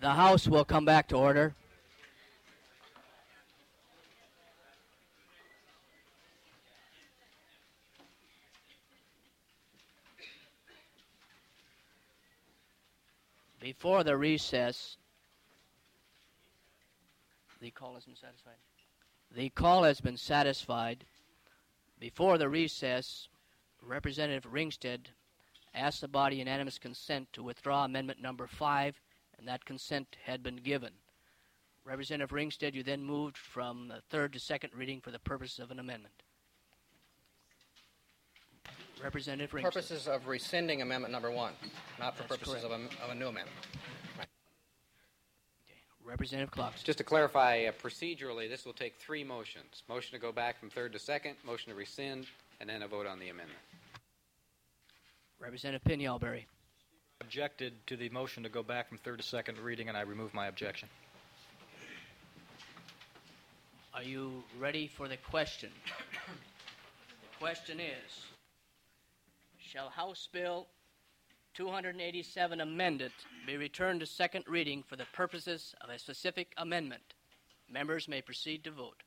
The House will come back to order. Before the recess, the call has been satisfied. The call has been satisfied. Before the recess, Representative Ringstead asked the body unanimous consent to withdraw amendment number 5, and that consent had been given. Representative Ringstead, you then moved from the third to second reading for the purpose of an amendment. Representative Ringstead. Purposes of rescinding amendment number 1, not for That's purposes of a new amendment. Right. Okay. Representative Clark. Just to clarify, procedurally, this will take 3 motions. Motion to go back from third to second, motion to rescind, and then a vote on the amendment. Representative Pinialberry. Objected to the motion to go back from third to second reading, and I remove my objection. Are you ready for the question? The question is, shall House Bill 287 amended be returned to second reading for the purposes of a specific amendment? Members may proceed to vote.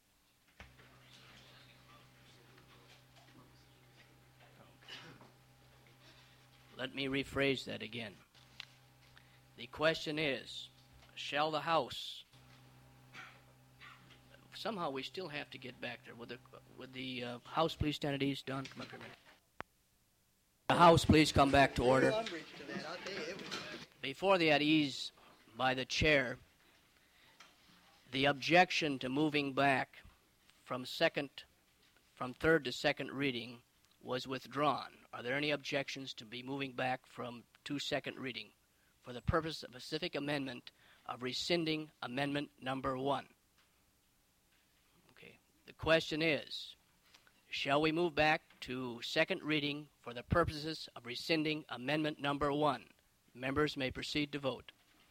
Let me rephrase that again. The question is, shall the House... Somehow we still have to get back there. Would the House please stand at ease? Don, come up here a minute. The House please come back to order. Before the at ease by the chair, the objection to moving back from third to second reading was withdrawn. Are there any objections to be moving back from to second reading for the purpose of a specific amendment of rescinding amendment number 1? Okay. The question is, shall we move back to second reading for the purposes of rescinding amendment number 1? Members may proceed to vote.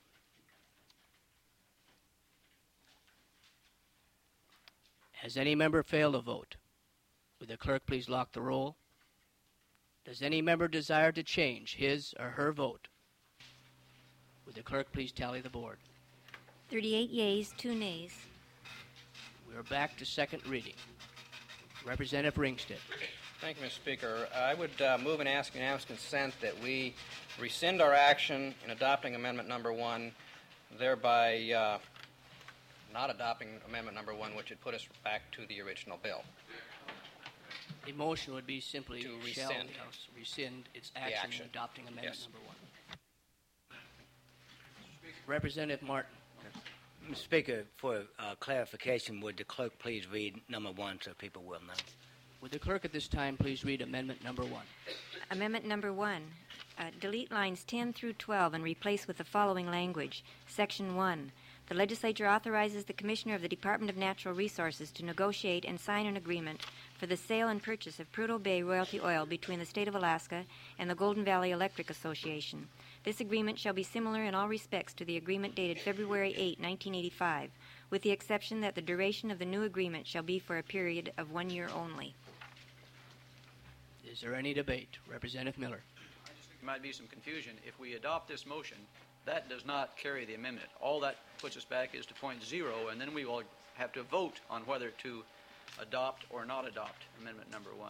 Has any member failed to vote? Would the clerk please lock the roll? Does any member desire to change his or her vote? Would the clerk please tally the board? 38 yeas, 2 nays. We're back to second reading. Representative Ringstead. Thank you, Mr. Speaker. I would move and ask unanimous consent that we rescind our action in adopting amendment number 1, thereby not adopting amendment number 1, which would put us back to the original bill. The motion would be simply To shall rescind. the House rescind its action in adopting amendment Yes. number 1. Representative Martin. Mr. Speaker, for clarification, would the clerk please read number 1 so people will know? Would the clerk at this time please read amendment number 1? Amendment number 1. Delete lines 10 through 12 and replace with the following language. Section 1. The legislature authorizes the Commissioner of the Department of Natural Resources to negotiate and sign an agreement for the sale and purchase of Prudhoe Bay royalty oil between the State of Alaska and the Golden Valley Electric Association. This agreement shall be similar in all respects to the agreement dated February 8, 1985, with the exception that the duration of the new agreement shall be for a period of 1 year only. Is there any debate? Representative Miller. I just think there might be some confusion. If we adopt this motion, that does not carry the amendment. All that puts us back is to point 0, and then we will have to vote on whether to adopt or not adopt amendment number 1.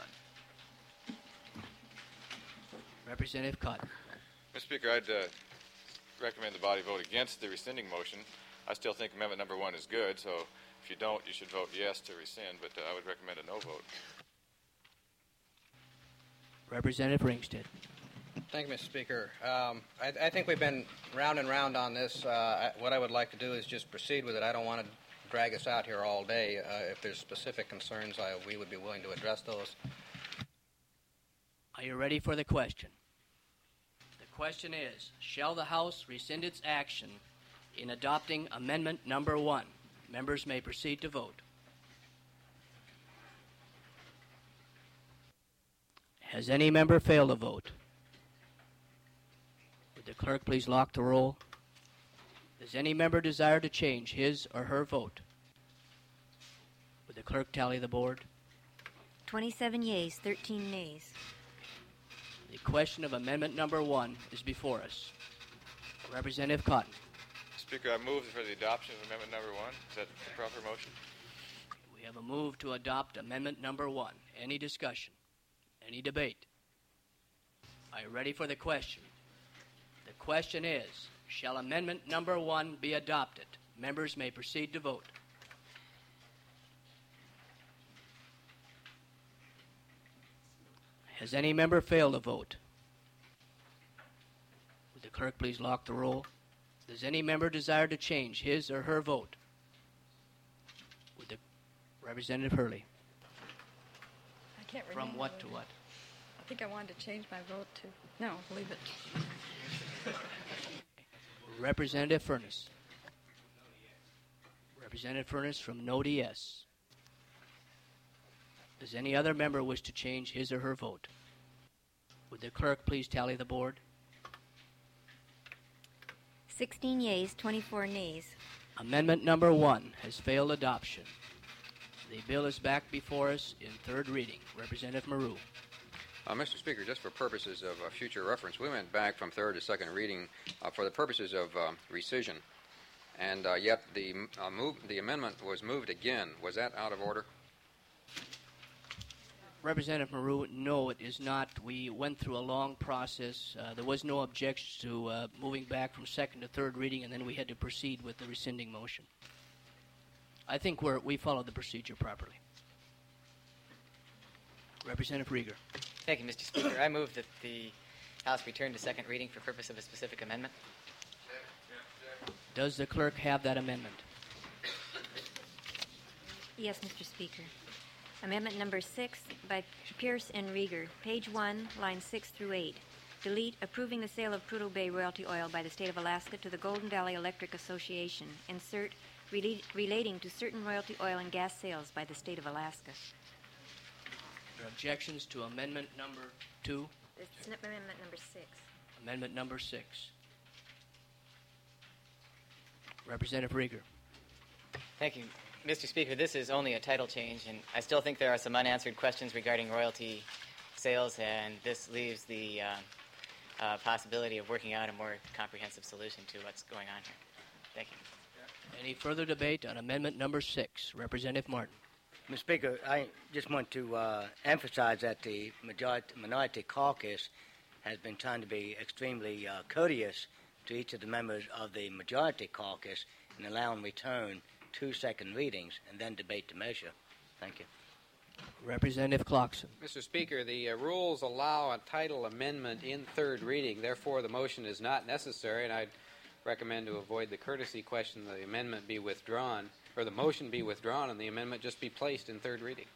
Representative Cotton. Mr. Speaker, I'd recommend the body vote against the rescinding motion. I still think amendment number 1 is good, so if you don't, you should vote yes to rescind, but I would recommend a no vote. Representative Ringstead. Thank you, Mr. Speaker. I think we've been round and round on this. What I would like to do is just proceed with it. I don't want to drag us out here all day. If there's specific concerns, we would be willing to address those. Are you ready for the question? The question is, shall the House rescind its action in adopting amendment number 1? Members may proceed to vote. Has any member failed to vote? Would the clerk please lock the roll? Does any member desire to change his or her vote? Would the clerk tally the board? 27 yeas, 13 nays. The question of amendment number 1 is before us. Representative Cotton. Speaker, I move for the adoption of amendment number 1. Is that the proper motion? We have a move to adopt amendment number 1. Any discussion? Any debate? Are you ready for the question? The question is, shall amendment number 1 be adopted? Members may proceed to vote. Has any member failed to vote? Would the clerk please lock the roll? Does any member desire to change his or her vote? Would the Representative Hurley. I can't remember. From what to what? I think I wanted to change my vote to... No, leave it. Representative Furness. Representative Furness from no to yes. Does any other member wish to change his or her vote? Would the clerk please tally the board? 16 yeas, 24 nays. Amendment number 1 has failed adoption. The bill is back before us in third reading. Representative Maru. Mr. Speaker, just for purposes of future reference, we went back from third to second reading for the purposes of rescission, and yet the amendment was moved again. Was that out of order? Representative Maru, no, it is not. We went through a long process. There was no objection to moving back from second to third reading, and then we had to proceed with the rescinding motion. I think we followed the procedure properly. Representative Rieger. Thank you, Mr. Speaker. I move that the House return to second reading for purpose of a specific amendment. Does the clerk have that amendment? Yes, Mr. Speaker. Amendment number 6 by Pierce and Rieger, page 1, lines 6 through 8. Delete approving the sale of Prudhoe Bay royalty oil by the State of Alaska to the Golden Valley Electric Association. Insert relating to certain royalty oil and gas sales by the State of Alaska. Are there objections to amendment number 2? It's amendment number 6. Amendment number 6. Representative Rieger. Thank you. Mr. Speaker, this is only a title change, and I still think there are some unanswered questions regarding royalty sales, and this leaves the possibility of working out a more comprehensive solution to what's going on here. Thank you. Any further debate on amendment number 6? Representative Martin. Mr. Speaker, I just want to emphasize that the minority caucus has been trying to be extremely courteous to each of the members of the majority caucus and allow in return 2 second readings and then debate the measure. Thank you. Representative Clarkson. Mr. Speaker, the rules allow a title amendment in third reading. Therefore, the motion is not necessary, and I'd recommend to avoid the courtesy question the amendment be withdrawn, or the motion be withdrawn and the amendment just be placed in third reading.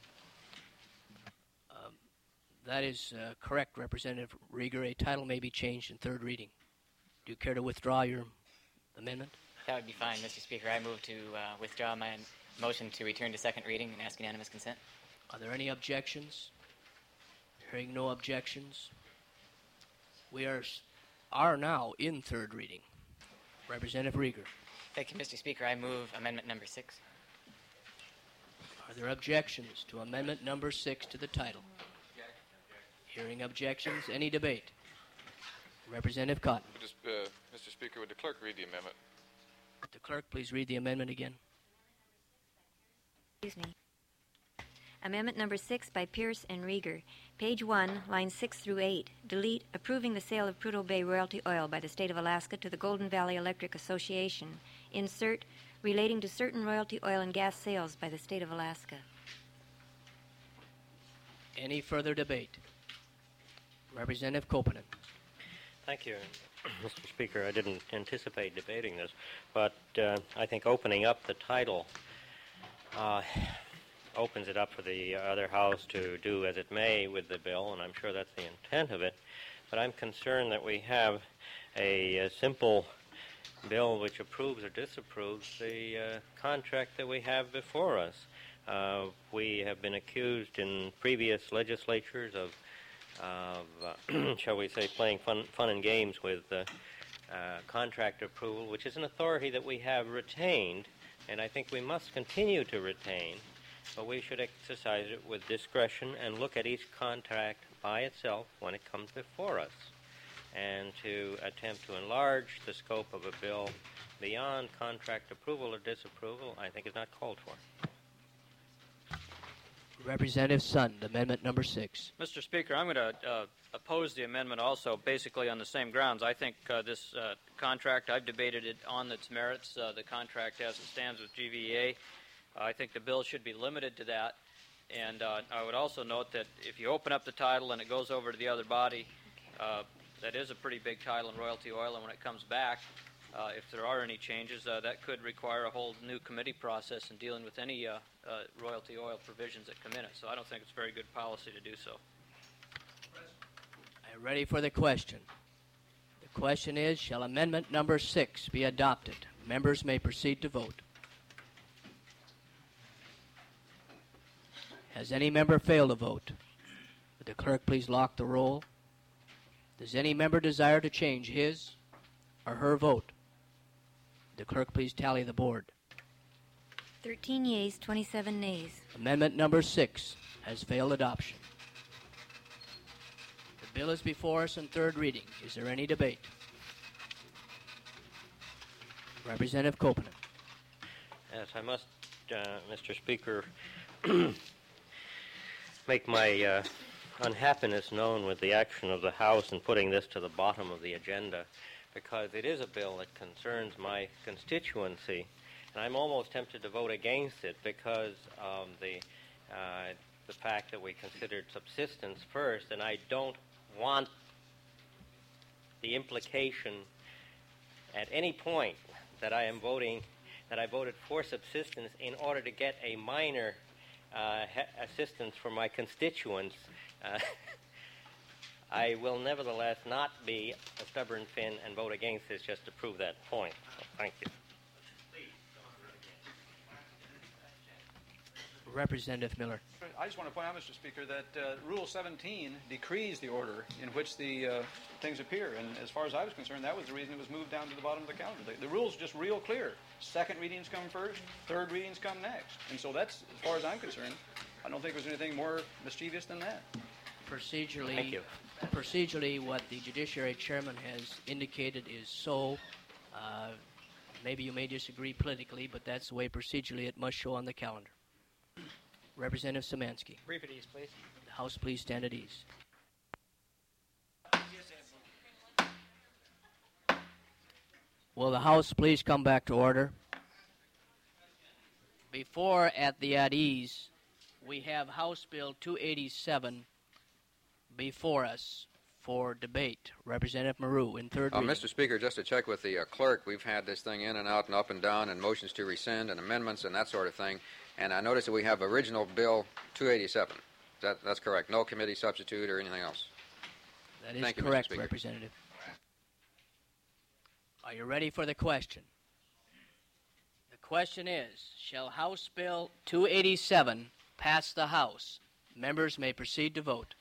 That is correct, Representative Rieger. A title may be changed in third reading. Do you care to withdraw your amendment? That would be fine, Mr. Speaker. I move to withdraw my motion to return to second reading and ask unanimous consent. Are there any objections? Hearing no objections, we are now in third reading. Representative Rieger. Thank you, Mr. Speaker. I move amendment number 6. Are there objections to amendment number 6 to the title? Hearing objections, any debate? Representative Cotton. Mr. Speaker, would the clerk read the amendment? Would the clerk please read the amendment again? Excuse me. Amendment number 6 by Pierce and Rieger, page 1, lines 6 through 8. Delete approving the sale of Prudhoe Bay royalty oil by the State of Alaska to the Golden Valley Electric Association. Insert relating to certain royalty oil and gas sales by the State of Alaska. Any further debate? Representative Kopenen. Thank you, Mr. Speaker. I didn't anticipate debating this, but I think opening up the title opens it up for the other house to do as it may with the bill, and I'm sure that's the intent of it. But I'm concerned that we have a simple bill which approves or disapproves the contract that we have before us. We have been accused in previous legislatures of shall we say, playing fun and games with contract approval, which is an authority that we have retained, and I think we must continue to retain, but we should exercise it with discretion and look at each contract by itself when it comes before us. and to attempt to enlarge the scope of a bill beyond contract approval or disapproval, I think is not called for. Representative Sund, amendment number 6. Mr. Speaker, I'm going to oppose the amendment also basically on the same grounds. I think this contract, I've debated it on its merits, the contract as it stands with GVEA. I think the bill should be limited to that. And I would also note that if you open up the title and it goes over to the other body, that is a pretty big title in Royalty Oil, and when it comes back, if there are any changes, that could require a whole new committee process in dealing with any royalty oil provisions that come in it. So I don't think it's very good policy to do so. Are you ready for the question? The question is, shall amendment number 6 be adopted? Members may proceed to vote. Has any member failed to vote? Would the clerk please lock the roll? Does any member desire to change his or her vote? The clerk please tally the board. 13 yeas, 27 nays. Amendment number 6 has failed adoption. The bill is before us in third reading. Is there any debate? Representative Copeland. Yes, I must, Mr. Speaker, make my unhappiness known with the action of the House in putting this to the bottom of the agenda, because it is a bill that concerns my constituency, and I'm almost tempted to vote against it because of the fact that we considered subsistence first, and I don't want the implication at any point that I am voting, that I voted for subsistence in order to get a minor assistance for my constituents. I will nevertheless not be a stubborn Finn and vote against this just to prove that point. So, thank you. Representative Miller. I just want to point out, Mr. Speaker, that Rule 17 decrees the order in which the things appear. And as far as I was concerned, that was the reason it was moved down to the bottom of the calendar. The rule's just real clear. Second readings come first, third readings come next. And so that's, as far as I'm concerned, I don't think there's anything more mischievous than that. Procedurally, Thank you. Procedurally, what the Judiciary Chairman has indicated is so. Maybe you may disagree politically, but that's the way procedurally it must show on the calendar. Representative Szymanski. Brief at ease, please. The House, please stand at ease. Will the House please come back to order? Before at ease, we have House Bill 287 before us for debate. Representative Maru in third reading. Mr. Speaker, just to check with the clerk, we've had this thing in and out and up and down and motions to rescind and amendments and that sort of thing. And I noticed that we have original Bill 287. That's correct. No committee substitute or anything else. That is Thank you, correct, Mr. Speaker. Representative. Are you ready for the question? The question is, shall House Bill 287 pass the House? Members may proceed to vote.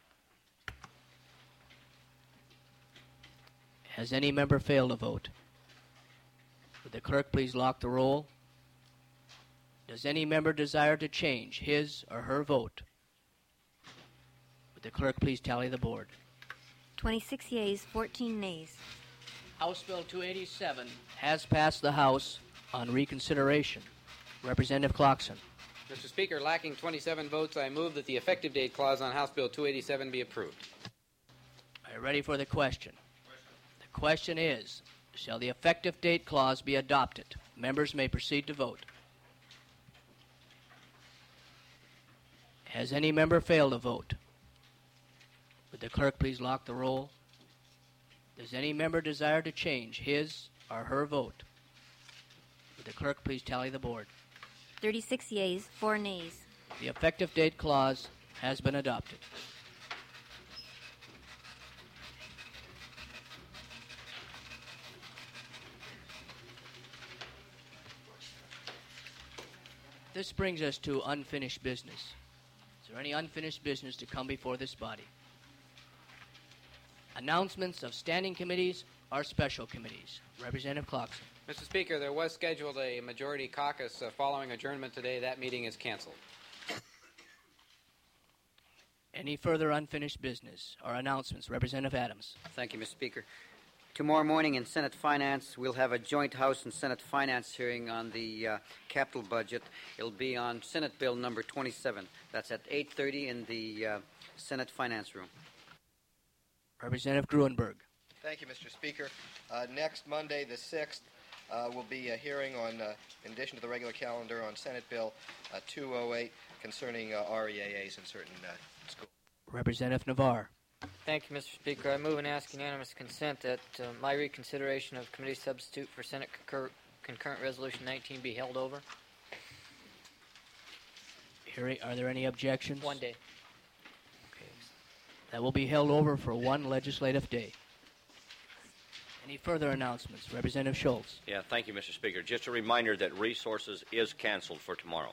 Has any member failed to vote? Would the clerk please lock the roll? Does any member desire to change his or her vote? Would the clerk please tally the board? 26 yeas, 14 nays. House Bill 287 has passed the House on reconsideration. Representative Clarkson. Mr. Speaker, lacking 27 votes, I move that the effective date clause on House Bill 287 be approved. Are you ready for the question? The question is, shall the effective date clause be adopted? Members may proceed to vote. Has any member failed to vote? Would the clerk please lock the roll? Does any member desire to change his or her vote? Would the clerk please tally the board? 36 yeas, 4 nays. The effective date clause has been adopted. This brings us to unfinished business. Is there any unfinished business to come before this body? Announcements of standing committees or special committees. Representative Clarkson. Mr. Speaker, there was scheduled a majority caucus following adjournment today. That meeting is canceled. Any further unfinished business or announcements? Representative Adams. Thank you, Mr. Speaker. Tomorrow morning in Senate Finance, we'll have a joint House and Senate Finance hearing on the capital budget. It'll be on Senate Bill number 27. That's at 8:30 in the Senate Finance room. Representative Gruenberg. Thank you, Mr. Speaker. Next Monday, the 6th, will be a hearing on, in addition to the regular calendar, on Senate Bill 208 concerning REAAs in certain schools. Representative Navarre. Thank you, Mr. Speaker. I move and ask unanimous consent that my reconsideration of committee substitute for Senate concurrent resolution 19 be held over. Are there any objections? 1 day. Okay. That will be held over for one legislative day. Any further announcements? Representative Schultz. Yeah, thank you, Mr. Speaker. Just a reminder that resources is canceled for tomorrow.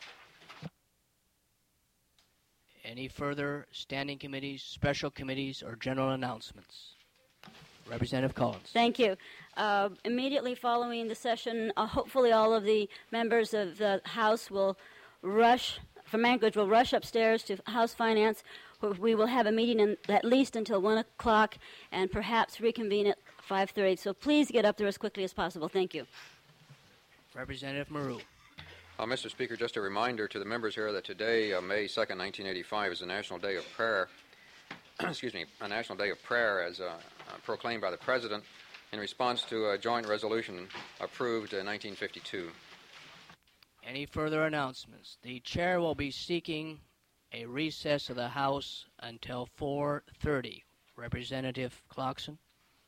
Any further standing committees, special committees, or general announcements? Representative Collins. Thank you. Immediately following the session, hopefully all of the members of the House from Anchorage will rush upstairs to House Finance, where we will have a meeting at least until 1 o'clock and perhaps reconvene at 5:30. So please get up there as quickly as possible. Thank you. Representative Maru. Mr. Speaker, just a reminder to the members here that today, May 2nd, 1985, is the National Day of Prayer. Excuse me, a National Day of Prayer as proclaimed by the President in response to a joint resolution approved in 1952. Any further announcements? The chair will be seeking a recess of the House until 4:30. Representative Clarkson.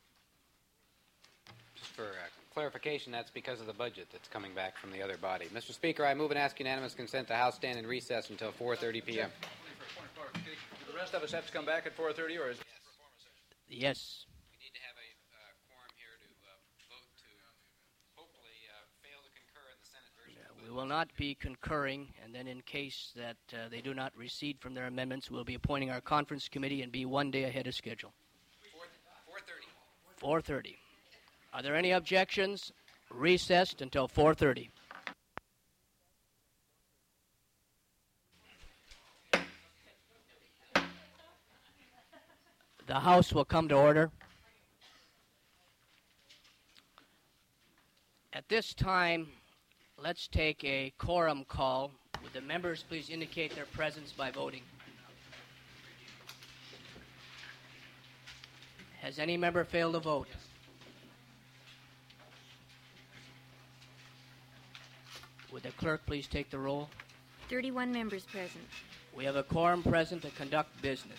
Just for clarification, that's because of the budget that's coming back from the other body. Mr. Speaker, I move and ask unanimous consent the House stand in recess until 4:30 p.m. Do the rest of us have to come back at 4:30, or is it? Yes. We need to have a quorum here to vote to hopefully fail to concur in the Senate version. We will not be concurring, and then in case that they do not recede from their amendments, we'll be appointing our conference committee and be 1 day ahead of schedule. 4:30. 4:30. Are there any objections? Recessed until 4:30. The House will come to order. At this time, let's take a quorum call. Would the members please indicate their presence by voting? Has any member failed to vote? Would the clerk please take the roll? 31 members present. We have a quorum present to conduct business.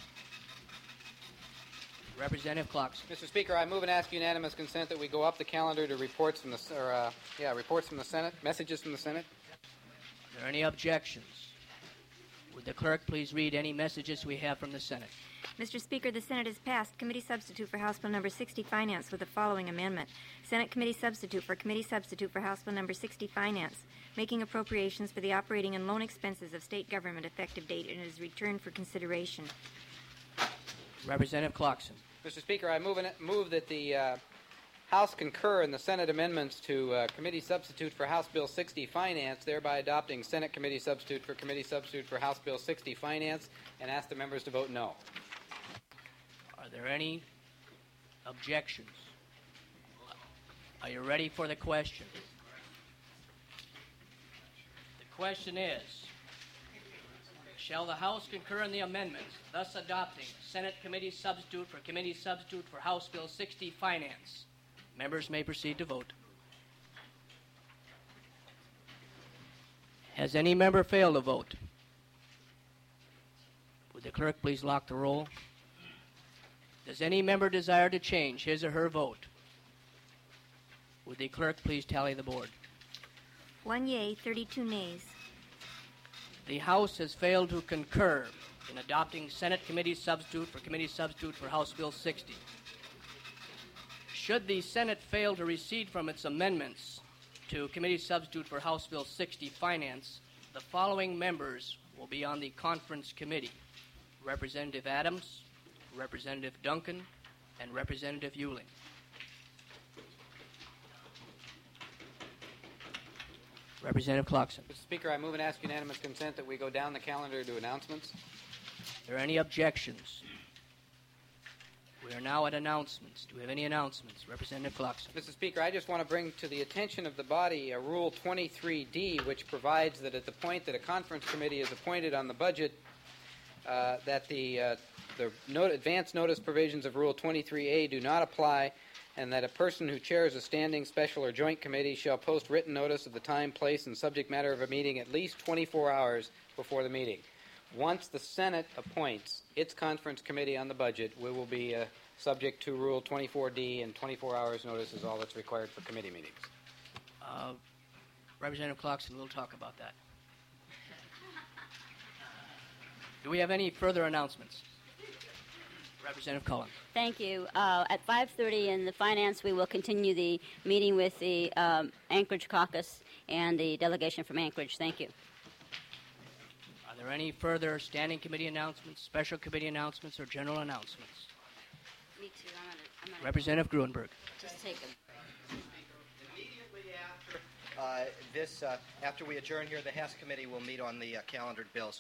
Representative Clarkson. Mr. Speaker, I move and ask unanimous consent that we go up the calendar to reports from the Senate, messages from the Senate. Are there any objections? Would the clerk please read any messages we have from the Senate? Mr. Speaker, the Senate has passed committee substitute for House Bill number 60 Finance with the following amendment. Senate committee substitute for House Bill number 60 Finance, making appropriations for the operating and loan expenses of state government effective date and is returned for consideration. Representative Clarkson. Mr. Speaker, I move that the House concur in the Senate amendments to committee substitute for House Bill 60 Finance, thereby adopting Senate committee substitute for House Bill 60 Finance, and ask the members to vote no. Are there any objections? Are you ready for the question? The question is, shall the House concur in the amendments, thus adopting Senate committee substitute for House Bill 60 Finance? Members may proceed to vote. Has any member failed to vote? Would the clerk please lock the roll? Does any member desire to change his or her vote? Would the clerk please tally the board? 1 yea, 32 nays. The House has failed to concur in adopting Senate committee substitute for House Bill 60. Should the Senate fail to recede from its amendments to committee substitute for House Bill 60 Finance, the following members will be on the conference committee: Representative Adams, Representative Duncan, and Representative Ewing. Representative Clarkson. Mr. Speaker, I move and ask unanimous consent that we go down the calendar to announcements. Are there any objections? We are now at announcements. Do we have any announcements? Representative Clarkson. Mr. Speaker, I just want to bring to the attention of the body Rule 23D, which provides that at the point that a conference committee is appointed on the budget, that the advance notice provisions of Rule 23A do not apply, and that a person who chairs a standing, special, or joint committee shall post written notice of the time, place, and subject matter of a meeting at least 24 hours before the meeting. Once the Senate appoints its conference committee on the budget, we will be subject to Rule 24D, and 24 hours notice is all that's required for committee meetings. Representative Clarkson, we'll talk about that. Do we have any further announcements? Representative Cullen. Thank you. At 5:30 in the Finance, we will continue the meeting with the Anchorage Caucus and the delegation from Anchorage. Thank you. Are there any further standing committee announcements, special committee announcements, or general announcements? Me too. I'm gonna Representative Gruenberg. just take them. After we adjourn here, the Hess Committee will meet on the calendared bills.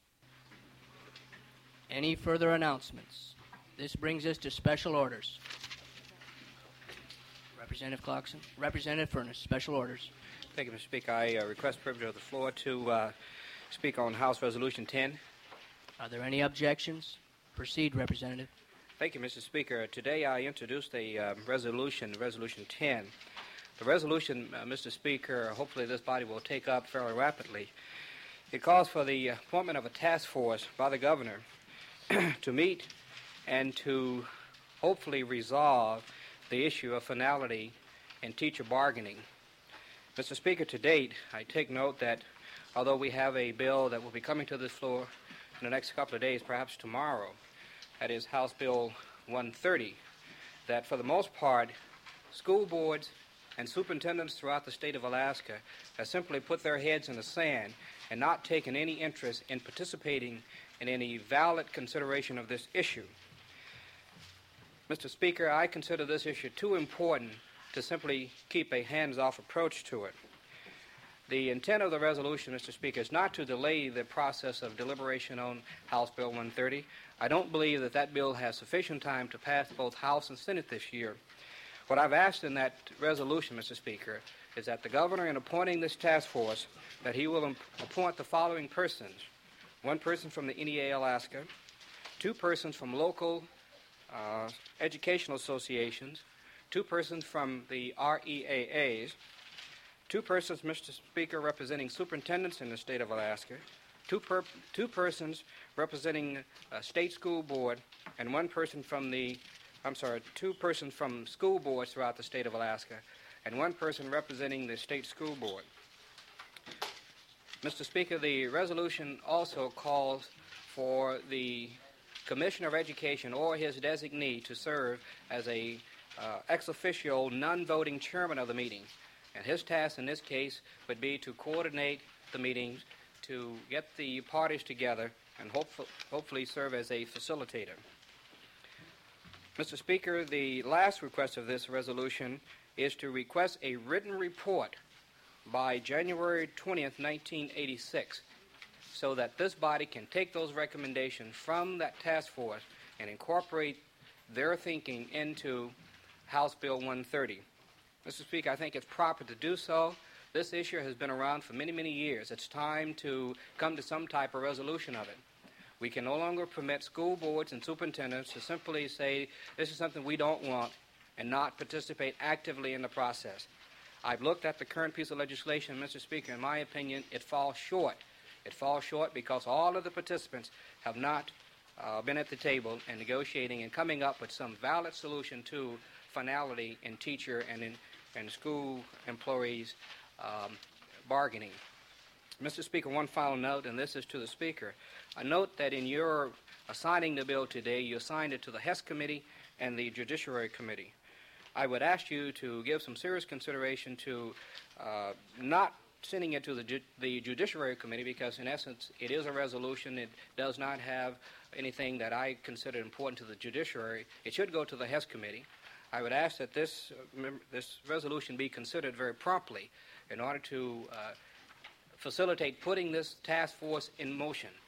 Any further announcements? This brings us to special orders. Representative Clarkson. Representative Furness, special orders. Thank you, Mr. Speaker. I request privilege of the floor to speak on House Resolution 10. Are there any objections? Proceed, Representative. Thank you, Mr. Speaker. Today I introduced a Resolution 10. The resolution, Mr. Speaker, hopefully this body will take up fairly rapidly. It calls for the appointment of a task force by the governor to meet and to hopefully resolve the issue of finality in teacher bargaining. Mr. Speaker, to date, I take note that although we have a bill that will be coming to this floor in the next couple of days, perhaps tomorrow, that is House Bill 130, that for the most part, school boards and superintendents throughout the state of Alaska have simply put their heads in the sand and not taken any interest in participating in any valid consideration of this issue. Mr. Speaker, I consider this issue too important to simply keep a hands-off approach to it. The intent of the resolution, Mr. Speaker, is not to delay the process of deliberation on House Bill 130. I don't believe that that bill has sufficient time to pass both House and Senate this year. What I've asked in that resolution, Mr. Speaker, is that the governor, in appointing this task force, that he will appoint the following persons: one person from the NEA Alaska, two persons from local educational associations, two persons from the REAAs, two persons, Mr. Speaker, representing superintendents in the state of Alaska, two persons representing a state school board, and two persons from school boards throughout the state of Alaska, and one person representing the state school board. Mr. Speaker, the resolution also calls for the Commissioner of Education or his designee to serve as a ex officio non-voting chairman of the meeting. And his task in this case would be to coordinate the meetings, to get the parties together, and hopefully serve as a facilitator. Mr. Speaker, the last request of this resolution is to request a written report by January 20th, 1986, so that this body can take those recommendations from that task force and incorporate their thinking into House Bill 130. Mr. Speaker, I think it's proper to do so. This issue has been around for many, many years. It's time to come to some type of resolution of it. We can no longer permit school boards and superintendents to simply say, this is something we don't want, and not participate actively in the process. I've looked at the current piece of legislation, Mr. Speaker. In my opinion, it falls short. It falls short because all of the participants have not been at the table and negotiating and coming up with some valid solution to finality in teacher and school employees bargaining. Mr. Speaker, one final note, and this is to the Speaker. I note that in your assigning the bill today, you assigned it to the Hess Committee and the Judiciary Committee. I would ask you to give some serious consideration to not sending it to the Judiciary Committee, because in essence it is a resolution. It does not have anything that I consider important to the Judiciary. It should go to the Hess Committee. I would ask that this resolution be considered very promptly in order to facilitate putting this task force in motion.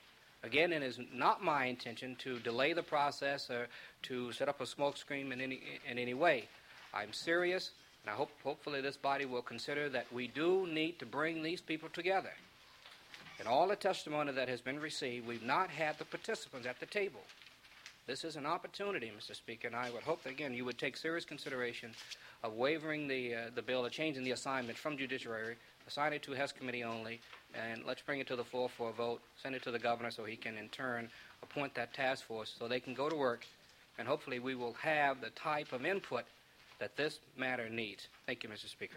Again, it is not my intention to delay the process or to set up a smokescreen in any way. I'm serious, and I hopefully this body will consider that we do need to bring these people together. In all the testimony that has been received, we've not had the participants at the table. This is an opportunity, Mr. Speaker, and I would hope that, again, you would take serious consideration of waivering the bill or changing the assignment from judiciary, assign it to Hess Committee only, and let's bring it to the floor for a vote, send it to the governor so he can in turn appoint that task force so they can go to work, and hopefully we will have the type of input that this matter needs. Thank you, Mr. Speaker.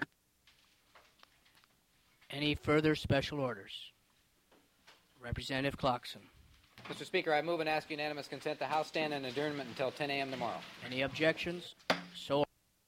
Any further special orders? Representative Clarkson. Mr. Speaker, I move and ask unanimous consent the House stand in adjournment until 10 a.m. tomorrow. Any objections? So